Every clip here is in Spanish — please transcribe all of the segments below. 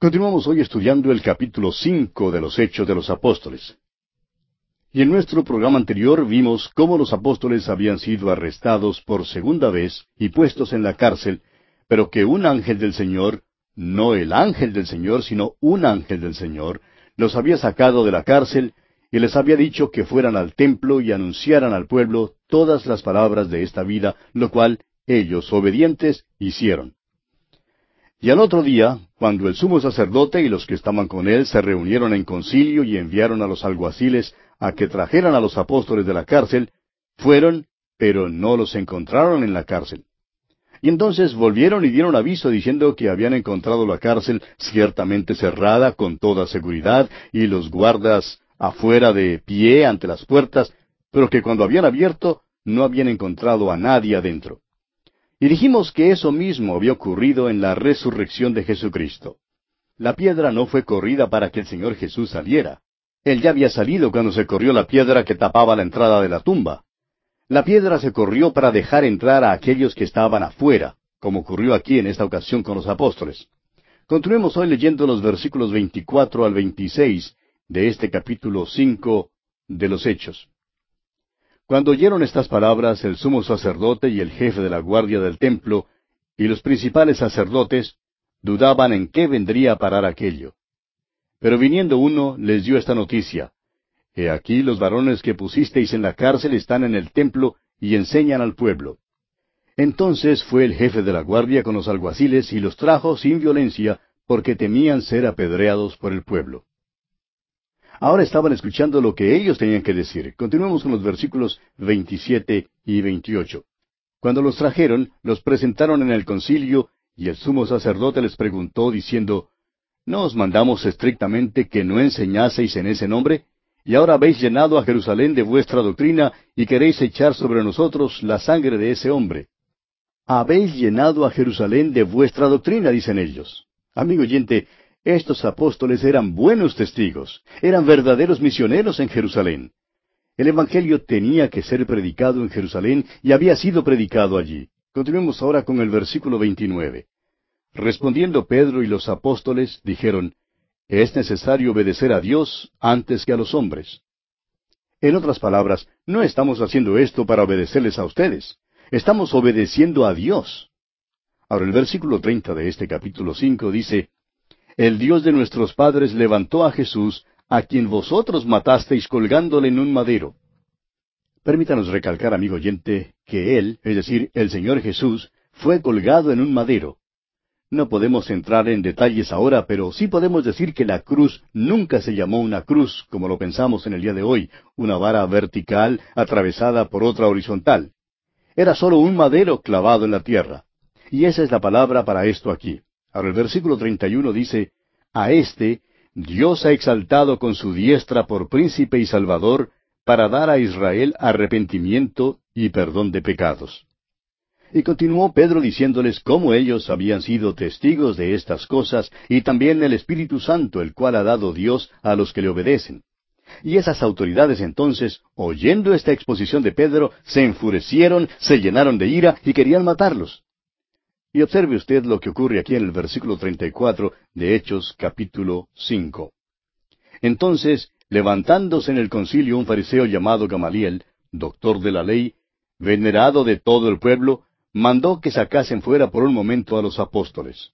Continuamos hoy estudiando el capítulo 5 de los Hechos de los Apóstoles. Y en nuestro programa anterior vimos cómo los apóstoles habían sido arrestados por segunda vez y puestos en la cárcel, pero que un ángel del Señor, no el ángel del Señor, sino un ángel del Señor, los había sacado de la cárcel y les había dicho que fueran al templo y anunciaran al pueblo todas las palabras de esta vida, lo cual ellos, obedientes, hicieron. Y al otro día, cuando el sumo sacerdote y los que estaban con él se reunieron en concilio y enviaron a los alguaciles a que trajeran a los apóstoles de la cárcel, fueron, pero no los encontraron en la cárcel. Y entonces volvieron y dieron aviso diciendo que habían encontrado la cárcel ciertamente cerrada con toda seguridad y los guardas afuera de pie ante las puertas, pero que cuando habían abierto no habían encontrado a nadie adentro. Y dijimos que eso mismo había ocurrido en la resurrección de Jesucristo. La piedra no fue corrida para que el Señor Jesús saliera. Él ya había salido cuando se corrió la piedra que tapaba la entrada de la tumba. La piedra se corrió para dejar entrar a aquellos que estaban afuera, como ocurrió aquí en esta ocasión con los apóstoles. Continuemos hoy leyendo los versículos 24 al 26 de este capítulo 5 de los Hechos. Cuando oyeron estas palabras, el sumo sacerdote y el jefe de la guardia del templo y los principales sacerdotes dudaban en qué vendría a parar aquello. Pero viniendo uno, les dio esta noticia: He aquí los varones que pusisteis en la cárcel están en el templo y enseñan al pueblo. Entonces fue el jefe de la guardia con los alguaciles y los trajo sin violencia, porque temían ser apedreados por el pueblo. Ahora estaban escuchando lo que ellos tenían que decir. Continuemos con los versículos 27 y 28. Cuando los trajeron, los presentaron en el concilio, y el sumo sacerdote les preguntó, diciendo: ¿No os mandamos estrictamente que no enseñaseis en ese nombre? Y ahora habéis llenado a Jerusalén de vuestra doctrina, y queréis echar sobre nosotros la sangre de ese hombre. Habéis llenado a Jerusalén de vuestra doctrina, dicen ellos. Amigo oyente, estos apóstoles eran buenos testigos, eran verdaderos misioneros en Jerusalén. El Evangelio tenía que ser predicado en Jerusalén y había sido predicado allí. Continuemos ahora con el versículo 29. Respondiendo Pedro y los apóstoles, dijeron: Es necesario obedecer a Dios antes que a los hombres. En otras palabras, no estamos haciendo esto para obedecerles a ustedes. Estamos obedeciendo a Dios. Ahora el versículo 30 de este capítulo 5 dice: El Dios de nuestros padres levantó a Jesús, a quien vosotros matasteis colgándole en un madero. Permítanos recalcar, amigo oyente, que Él, es decir, el Señor Jesús, fue colgado en un madero. No podemos entrar en detalles ahora, pero sí podemos decir que la cruz nunca se llamó una cruz, como lo pensamos en el día de hoy, una vara vertical atravesada por otra horizontal. Era solo un madero clavado en la tierra. Y esa es la palabra para esto aquí. Ahora el versículo 31 dice: A éste Dios ha exaltado con su diestra por príncipe y salvador, para dar a Israel arrepentimiento y perdón de pecados. Y continuó Pedro diciéndoles cómo ellos habían sido testigos de estas cosas, y también el Espíritu Santo, el cual ha dado Dios a los que le obedecen. Y esas autoridades entonces, oyendo esta exposición de Pedro, se enfurecieron, se llenaron de ira y querían matarlos. Y observe usted lo que ocurre aquí en el versículo 34 de Hechos capítulo 5. Entonces, levantándose en el concilio un fariseo llamado Gamaliel, doctor de la ley, venerado de todo el pueblo, mandó que sacasen fuera por un momento a los apóstoles.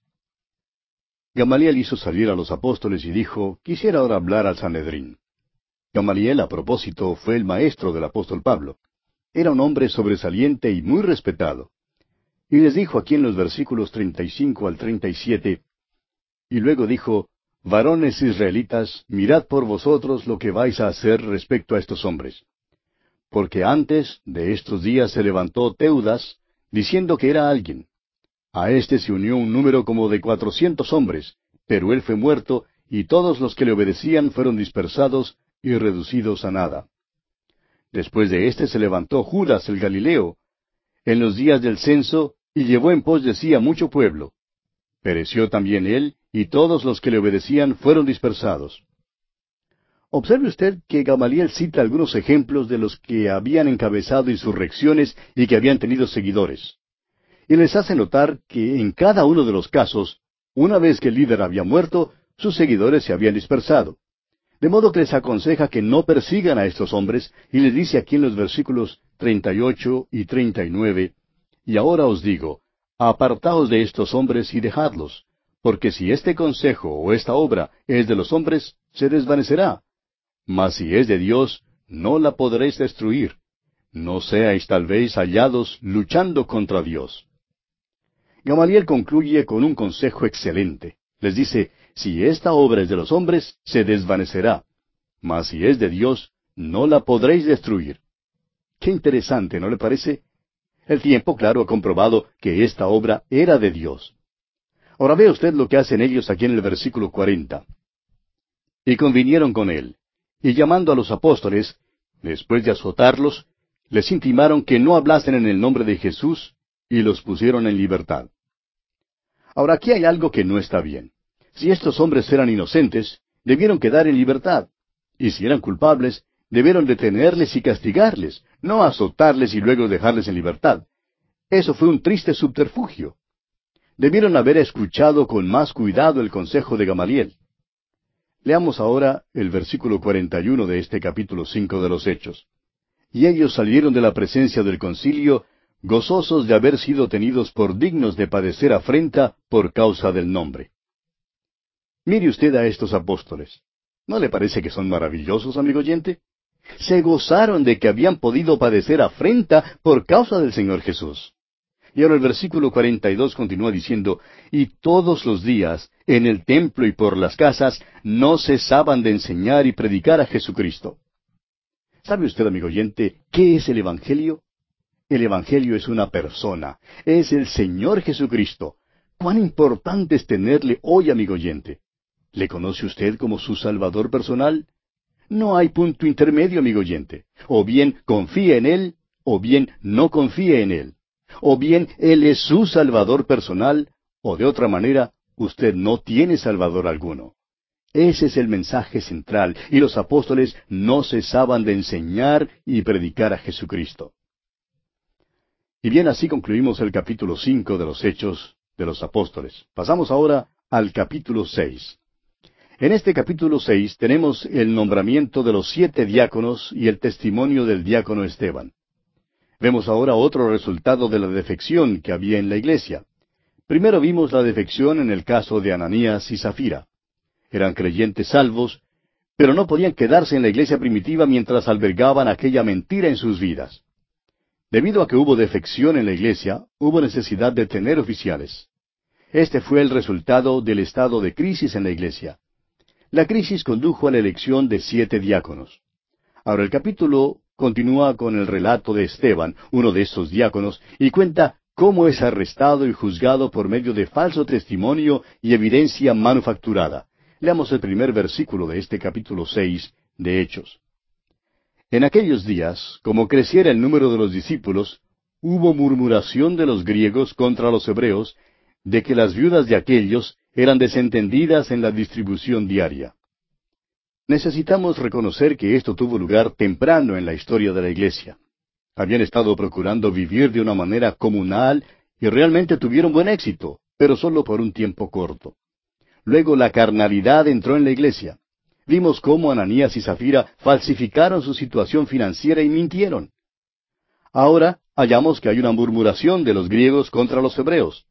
Gamaliel hizo salir a los apóstoles y dijo: Quisiera ahora hablar al Sanedrín. Gamaliel, a propósito, fue el maestro del apóstol Pablo. Era un hombre sobresaliente y muy respetado. Y les dijo aquí en los versículos 35 al 37, y luego dijo: Varones israelitas, mirad por vosotros lo que vais a hacer respecto a estos hombres. Porque antes de estos días se levantó Teudas, diciendo que era alguien. A éste se unió un número como de 400 hombres, pero él fue muerto, y todos los que le obedecían fueron dispersados y reducidos a nada. Después de éste se levantó Judas el Galileo, en los días del censo, y llevó en pos de sí a mucho pueblo. Pereció también él, y todos los que le obedecían fueron dispersados. Observe usted que Gamaliel cita algunos ejemplos de los que habían encabezado insurrecciones y que habían tenido seguidores. Y les hace notar que en cada uno de los casos, una vez que el líder había muerto, Sus seguidores se habían dispersado. De modo que les aconseja que no persigan a estos hombres, y les dice aquí en los versículos 38 y 39, y ahora os digo, apartaos de estos hombres y dejadlos, porque si este consejo o esta obra es de los hombres, se desvanecerá. Mas si es de Dios, no la podréis destruir. No seáis tal vez hallados luchando contra Dios. Gamaliel concluye con un consejo excelente. Les dice, si esta obra es de los hombres, se desvanecerá. Mas si es de Dios, no la podréis destruir. Qué interesante, ¿no le parece? El tiempo, claro, ha comprobado que esta obra era de Dios. Ahora vea usted lo que hacen ellos aquí en el versículo 40. Y convinieron con él, y llamando a los apóstoles, después de azotarlos, les intimaron que no hablasen en el nombre de Jesús, y los pusieron en libertad. Ahora aquí hay algo que no está bien. Si estos hombres eran inocentes, debieron quedar en libertad. Y si eran culpables, debieron detenerles y castigarles, no azotarles y luego dejarles en libertad. Eso fue un triste subterfugio. Debieron haber escuchado con más cuidado el consejo de Gamaliel. Leamos ahora el versículo 41 de este capítulo 5 de los Hechos. Y ellos salieron de la presencia del concilio, gozosos de haber sido tenidos por dignos de padecer afrenta por causa del nombre. Mire usted a estos apóstoles. ¿No le parece que son maravillosos, amigo oyente? Se gozaron de que habían podido padecer afrenta por causa del Señor Jesús. Y ahora el versículo 42 continúa diciendo, y todos los días, en el templo y por las casas, no cesaban de enseñar y predicar a Jesucristo. ¿Sabe usted, amigo oyente, qué es el Evangelio? El Evangelio es una persona, es el Señor Jesucristo. ¿Cuán importante es tenerle hoy, amigo oyente? ¿Le conoce usted como su Salvador personal? No hay punto intermedio, amigo oyente. O bien confía en Él, o bien no confía en Él. O bien Él es su Salvador personal, o de otra manera, usted no tiene Salvador alguno. Ese es el mensaje central, y los apóstoles no cesaban de enseñar y predicar a Jesucristo. Y bien, así concluimos el capítulo 5 de los Hechos de los Apóstoles. Pasamos ahora al capítulo 6. En este capítulo 6 tenemos el nombramiento de los 7 diáconos y el testimonio del diácono Esteban. Vemos ahora otro resultado de la defección que había en la iglesia. Primero vimos la defección en el caso de Ananías y Zafira. Eran creyentes salvos, pero no podían quedarse en la iglesia primitiva mientras albergaban aquella mentira en sus vidas. Debido a que hubo defección en la iglesia, hubo necesidad de tener oficiales. Este fue el resultado del estado de crisis en la iglesia. La crisis condujo a la elección de 7 diáconos. Ahora el capítulo continúa con el relato de Esteban, uno de estos diáconos, y cuenta cómo es arrestado y juzgado por medio de falso testimonio y evidencia manufacturada. Leamos el primer versículo de este capítulo 6 de Hechos. En aquellos días, como creciera el número de los discípulos, hubo murmuración de los griegos contra los hebreos, de que las viudas de aquellos eran desentendidas en la distribución diaria. Necesitamos reconocer que esto tuvo lugar temprano en la historia de la iglesia. Habían estado procurando vivir de una manera comunal y realmente tuvieron buen éxito, pero solo por un tiempo corto. Luego la carnalidad entró en la iglesia. Vimos cómo Ananías y Zafira falsificaron su situación financiera y mintieron. Ahora hallamos que hay una murmuración de los griegos contra los hebreos.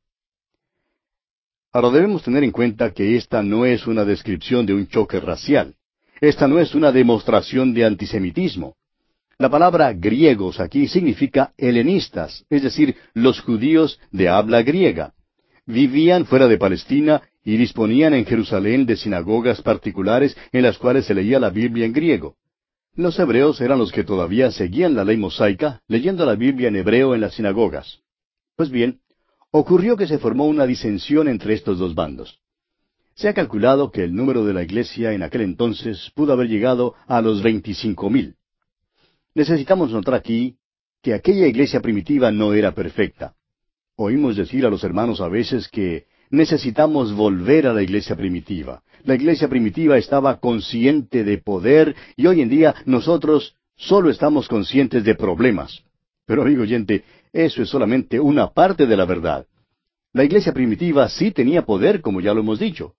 Ahora debemos tener en cuenta que esta no es una descripción de un choque racial. Esta no es una demostración de antisemitismo. La palabra griegos aquí significa helenistas, es decir, los judíos de habla griega. Vivían fuera de Palestina y disponían en Jerusalén de sinagogas particulares en las cuales se leía la Biblia en griego. Los hebreos eran los que todavía seguían la ley mosaica, leyendo la Biblia en hebreo en las sinagogas. Pues bien, ocurrió que se formó una disensión entre estos dos bandos. Se ha calculado que el número de la iglesia en aquel entonces pudo haber llegado a los 25,000. Necesitamos notar aquí que aquella iglesia primitiva no era perfecta. Oímos decir a los hermanos a veces que necesitamos volver a la iglesia primitiva. La iglesia primitiva estaba consciente de poder y hoy en día nosotros solo estamos conscientes de problemas. Pero amigo oyente, eso es solamente una parte de la verdad. La iglesia primitiva sí tenía poder, como ya lo hemos dicho.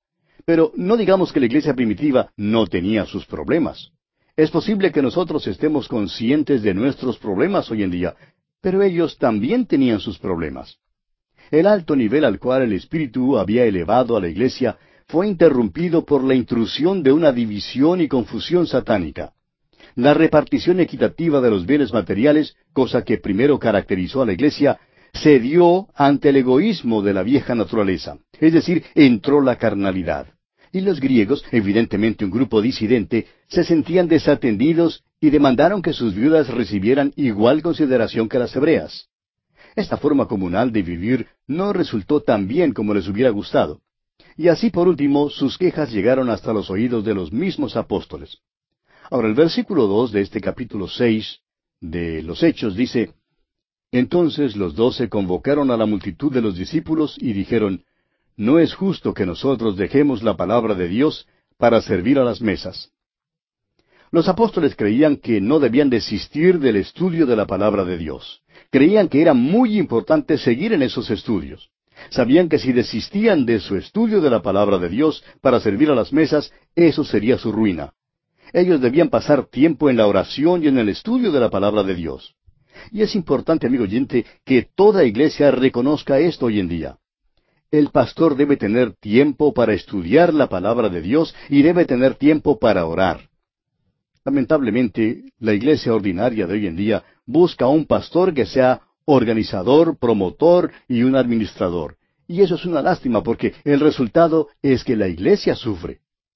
Pero no digamos que la iglesia primitiva no tenía sus problemas. Es posible que nosotros estemos conscientes de nuestros problemas hoy en día, pero ellos también tenían sus problemas. El alto nivel al cual el Espíritu había elevado a la iglesia fue interrumpido por la intrusión de una división y confusión satánica. La repartición equitativa de los bienes materiales, cosa que primero caracterizó a la iglesia, se dio ante el egoísmo de la vieja naturaleza, es decir, entró la carnalidad. Y los griegos, evidentemente un grupo disidente, se sentían desatendidos y demandaron que sus viudas recibieran igual consideración que las hebreas. Esta forma comunal de vivir no resultó tan bien como les hubiera gustado. Y así por último, sus quejas llegaron hasta los oídos de los mismos apóstoles. Ahora, el versículo 2 de este capítulo 6 de los Hechos dice: Entonces los 12 convocaron a la multitud de los discípulos y dijeron: No es justo que nosotros dejemos la palabra de Dios para servir a las mesas. Los apóstoles creían que no debían desistir del estudio de la palabra de Dios. Creían que era muy importante seguir en esos estudios. Sabían que si desistían de su estudio de la palabra de Dios para servir a las mesas, eso sería su ruina. Ellos debían pasar tiempo en la oración y en el estudio de la palabra de Dios. Y es importante, amigo oyente, que toda iglesia reconozca esto hoy en día. El pastor debe tener tiempo para estudiar la palabra de Dios y debe tener tiempo para orar. Lamentablemente, la iglesia ordinaria de hoy en día busca a un pastor que sea organizador, promotor y un administrador. Y eso es una lástima porque el resultado es que la iglesia sufre.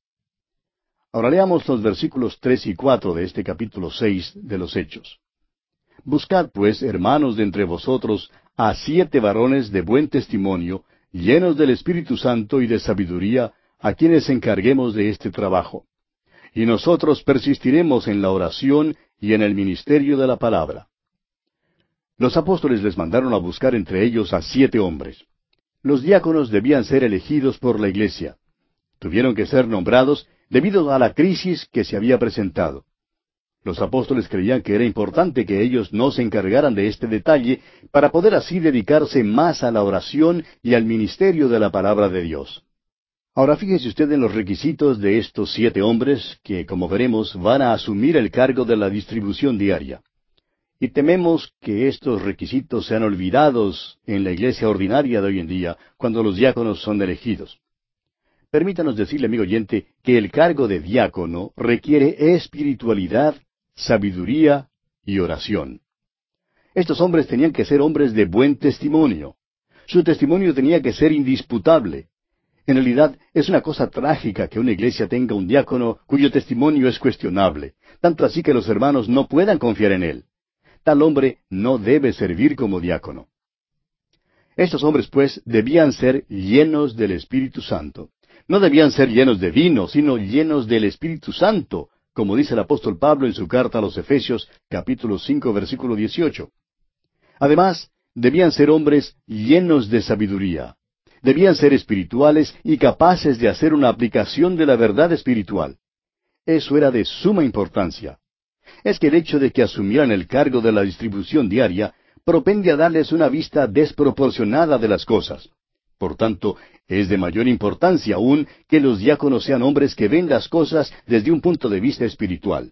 Ahora leamos los versículos 3 y 4 de este capítulo 6 de los Hechos. Buscad pues, hermanos de entre vosotros, a 7 varones de buen testimonio, llenos del Espíritu Santo y de sabiduría, a quienes encarguemos de este trabajo. Y nosotros persistiremos en la oración y en el ministerio de la palabra. Los apóstoles les mandaron a buscar entre ellos a 7 hombres. Los diáconos debían ser elegidos por la iglesia. Tuvieron que ser nombrados debido a la crisis que se había presentado. Los apóstoles creían que era importante que ellos no se encargaran de este detalle para poder así dedicarse más a la oración y al ministerio de la palabra de Dios. Ahora fíjese usted en los requisitos de estos 7 hombres que, como veremos, van a asumir el cargo de la distribución diaria. Y tememos que estos requisitos sean olvidados en la iglesia ordinaria de hoy en día, cuando los diáconos son elegidos. Permítanos decirle, amigo oyente, que el cargo de diácono requiere espiritualidad, sabiduría y oración. Estos hombres tenían que ser hombres de buen testimonio. Su testimonio tenía que ser indisputable. En realidad, es una cosa trágica que una iglesia tenga un diácono cuyo testimonio es cuestionable, tanto así que los hermanos no puedan confiar en él. Tal hombre no debe servir como diácono. Estos hombres, pues, debían ser llenos del Espíritu Santo. No debían ser llenos de vino, sino llenos del Espíritu Santo, como dice el apóstol Pablo en su carta a los Efesios, capítulo 5, versículo 18. Además, debían ser hombres llenos de sabiduría. Debían ser espirituales y capaces de hacer una aplicación de la verdad espiritual. Eso era de suma importancia. Es que el hecho de que asumieran el cargo de la distribución diaria propende a darles una vista desproporcionada de las cosas. Por tanto, es de mayor importancia aún que los diáconos sean hombres que ven las cosas desde un punto de vista espiritual.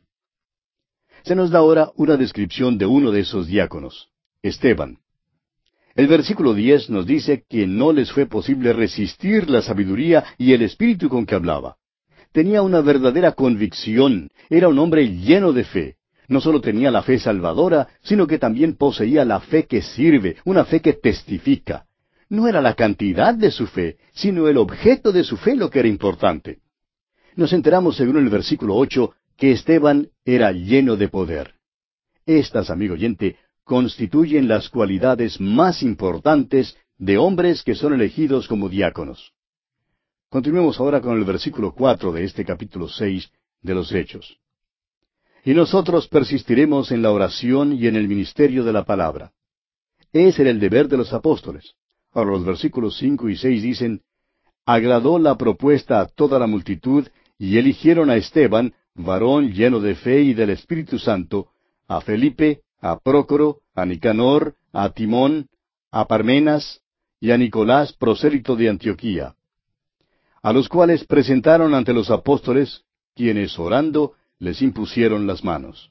Se nos da ahora una descripción de uno de esos diáconos, Esteban. El versículo 10 nos dice que no les fue posible resistir la sabiduría y el espíritu con que hablaba. Tenía una verdadera convicción, era un hombre lleno de fe. No solo tenía la fe salvadora, sino que también poseía la fe que sirve, una fe que testifica. No era la cantidad de su fe, sino el objeto de su fe lo que era importante. Nos enteramos, según el versículo 8, que Esteban era lleno de poder. Estas, amigo oyente, constituyen las cualidades más importantes de hombres que son elegidos como diáconos. Continuemos ahora con el versículo 4 de este capítulo 6 de los Hechos. Y nosotros persistiremos en la oración y en el ministerio de la palabra. Ese era el deber de los apóstoles. Ahora los versículos 5 y 6 dicen: Agradó la propuesta a toda la multitud, y eligieron a Esteban, varón lleno de fe y del Espíritu Santo, a Felipe, a Prócoro, a Nicanor, a Timón, a Parmenas, y a Nicolás, prosélito de Antioquía. a los cuales presentaron ante los apóstoles, quienes orando les impusieron las manos.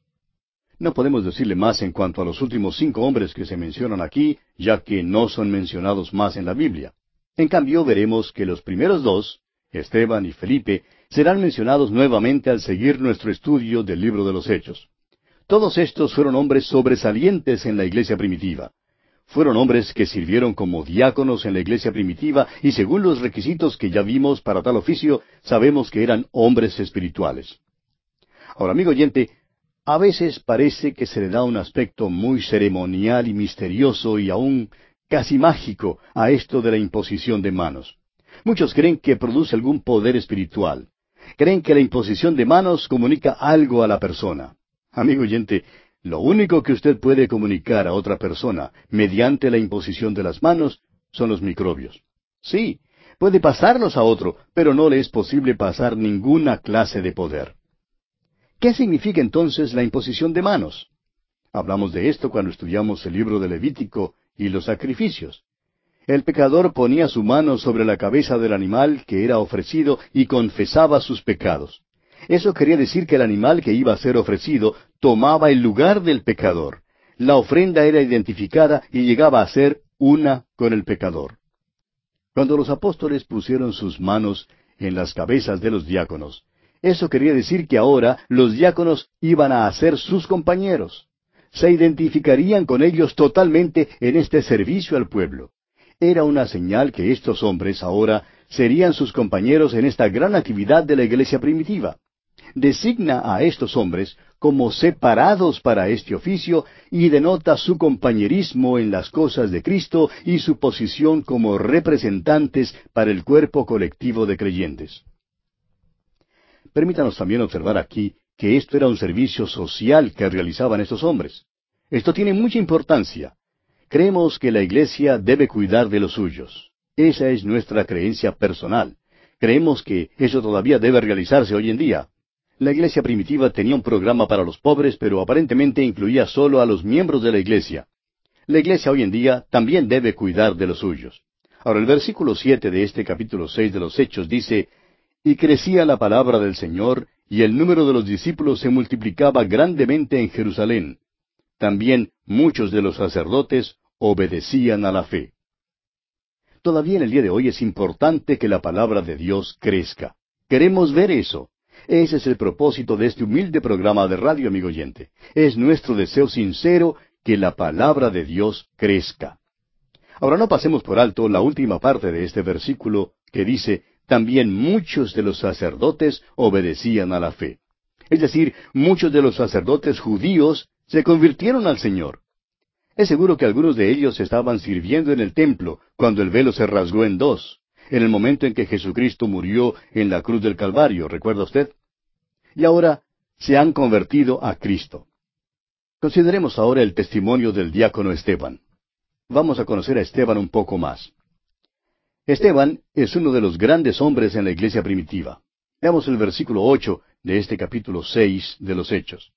No podemos decirle más en cuanto a los últimos 5 hombres que se mencionan aquí, ya que no son mencionados más en la Biblia. En cambio, veremos que los primeros 2, Esteban y Felipe, serán mencionados nuevamente al seguir nuestro estudio del libro de los Hechos. Todos estos fueron hombres sobresalientes en la iglesia primitiva. Fueron hombres que sirvieron como diáconos en la iglesia primitiva y según los requisitos que ya vimos para tal oficio, sabemos que eran hombres espirituales. Ahora, amigo oyente, a veces parece que se le da un aspecto muy ceremonial y misterioso y aún casi mágico a esto de la imposición de manos. Muchos creen que produce algún poder espiritual. Creen que la imposición de manos comunica algo a la persona. Amigo oyente, lo único que usted puede comunicar a otra persona mediante la imposición de las manos son los microbios. Sí, puede pasarlos a otro, pero no le es posible pasar ninguna clase de poder. ¿Qué significa entonces la imposición de manos? Hablamos de esto cuando estudiamos el libro de Levítico y los sacrificios. El pecador ponía su mano sobre la cabeza del animal que era ofrecido y confesaba sus pecados. Eso quería decir que el animal que iba a ser ofrecido tomaba el lugar del pecador. La ofrenda era identificada y llegaba a ser una con el pecador. Cuando los apóstoles pusieron sus manos en las cabezas de los diáconos, eso quería decir que ahora los diáconos iban a ser sus compañeros. Se identificarían con ellos totalmente en este servicio al pueblo. Era una señal que estos hombres ahora serían sus compañeros en esta gran actividad de la iglesia primitiva. Designa a estos hombres como separados para este oficio y denota su compañerismo en las cosas de Cristo y su posición como representantes para el cuerpo colectivo de creyentes. Permítanos también observar aquí que esto era un servicio social que realizaban estos hombres. Esto tiene mucha importancia. Creemos que la iglesia debe cuidar de los suyos. Esa es nuestra creencia personal. Creemos que eso todavía debe realizarse hoy en día. La iglesia primitiva tenía un programa para los pobres, pero aparentemente incluía solo a los miembros de la iglesia. La iglesia hoy en día también debe cuidar de los suyos. Ahora, el versículo 7 de este capítulo 6 de los Hechos dice, «Y crecía la palabra del Señor, y el número de los discípulos se multiplicaba grandemente en Jerusalén. También muchos de los sacerdotes obedecían a la fe». Todavía en el día de hoy es importante que la palabra de Dios crezca. Queremos ver eso. Ese es el propósito de este humilde programa de radio, amigo oyente. Es nuestro deseo sincero que la palabra de Dios crezca. Ahora no pasemos por alto la última parte de este versículo que dice, también muchos de los sacerdotes obedecían a la fe. Es decir, muchos de los sacerdotes judíos se convirtieron al Señor. Es seguro que algunos de ellos estaban sirviendo en el templo cuando el velo se rasgó en dos, en el momento en que Jesucristo murió en la cruz del Calvario, ¿recuerda usted? Y ahora se han convertido a Cristo. Consideremos ahora el testimonio del diácono Esteban. Vamos a conocer a Esteban un poco más. Esteban es uno de los grandes hombres en la iglesia primitiva. Veamos el versículo 8 de este capítulo 6 de los Hechos.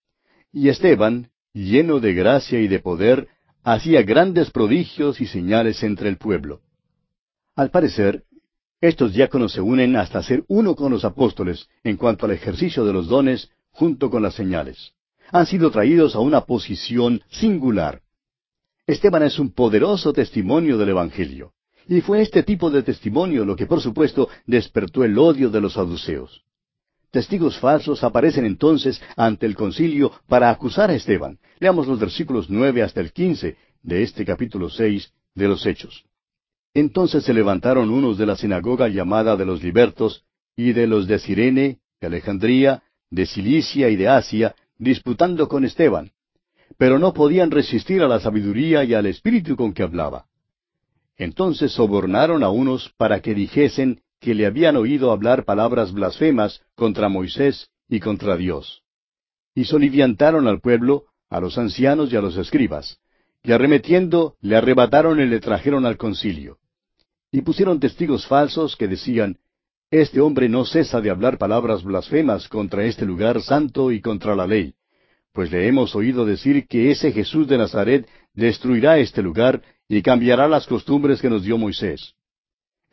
Y Esteban, lleno de gracia y de poder, hacía grandes prodigios y señales entre el pueblo. Al parecer, estos diáconos se unen hasta ser uno con los apóstoles en cuanto al ejercicio de los dones junto con las señales. Han sido traídos a una posición singular. Esteban es un poderoso testimonio del Evangelio. Y fue este tipo de testimonio lo que, por supuesto, despertó el odio de los saduceos. Testigos falsos aparecen entonces ante el concilio para acusar a Esteban. Leamos los versículos 9 hasta el 15 de este capítulo 6 de los Hechos. Entonces se levantaron unos de la sinagoga llamada de los libertos, y de los de Cirene, de Alejandría, de Cilicia y de Asia, disputando con Esteban. Pero no podían resistir a la sabiduría y al espíritu con que hablaba. Entonces sobornaron a unos para que dijesen que le habían oído hablar palabras blasfemas contra Moisés y contra Dios. Y soliviantaron al pueblo, a los ancianos y a los escribas, y arremetiendo le arrebataron y le trajeron al concilio. Y pusieron testigos falsos que decían, «Este hombre no cesa de hablar palabras blasfemas contra este lugar santo y contra la ley, pues le hemos oído decir que ese Jesús de Nazaret destruirá este lugar y cambiará las costumbres que nos dio Moisés».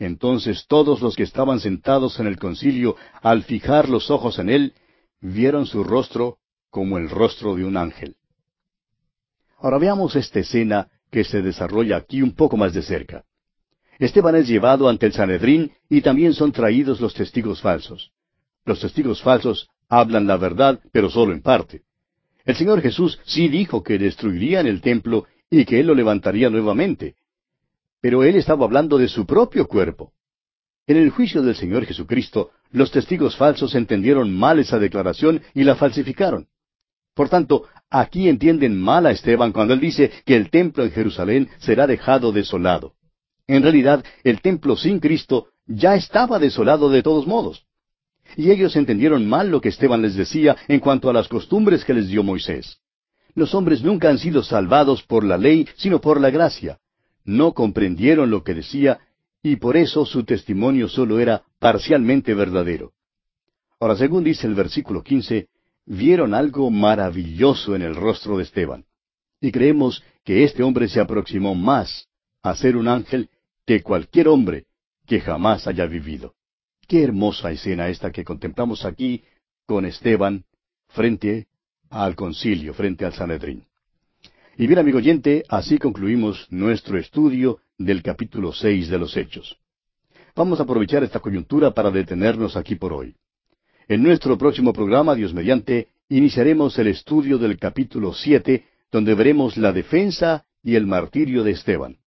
Entonces todos los que estaban sentados en el concilio, al fijar los ojos en él, vieron su rostro como el rostro de un ángel. Ahora veamos esta escena que se desarrolla aquí un poco más de cerca. Esteban es llevado ante el Sanedrín y también son traídos los testigos falsos. Los testigos falsos hablan la verdad, pero solo en parte. El Señor Jesús sí dijo que destruirían el templo y que Él lo levantaría nuevamente. Pero Él estaba hablando de su propio cuerpo. En el juicio del Señor Jesucristo, los testigos falsos entendieron mal esa declaración y la falsificaron. Por tanto, aquí entienden mal a Esteban cuando él dice que el templo en Jerusalén será dejado desolado. En realidad, el templo sin Cristo ya estaba desolado de todos modos. Y ellos entendieron mal lo que Esteban les decía en cuanto a las costumbres que les dio Moisés. Los hombres nunca han sido salvados por la ley, sino por la gracia. No comprendieron lo que decía, y por eso su testimonio solo era parcialmente verdadero. Ahora, según dice el versículo 15, vieron algo maravilloso en el rostro de Esteban. Y creemos que este hombre se aproximó más a ser un ángel que cualquier hombre que jamás haya vivido. Qué hermosa escena esta que contemplamos aquí con Esteban frente al concilio, frente al Sanedrín. Y bien, amigo oyente, así concluimos nuestro estudio del capítulo 6 de los Hechos. Vamos a aprovechar esta coyuntura para detenernos aquí por hoy. En nuestro próximo programa, Dios mediante, iniciaremos el estudio del capítulo 7, donde veremos la defensa y el martirio de Esteban.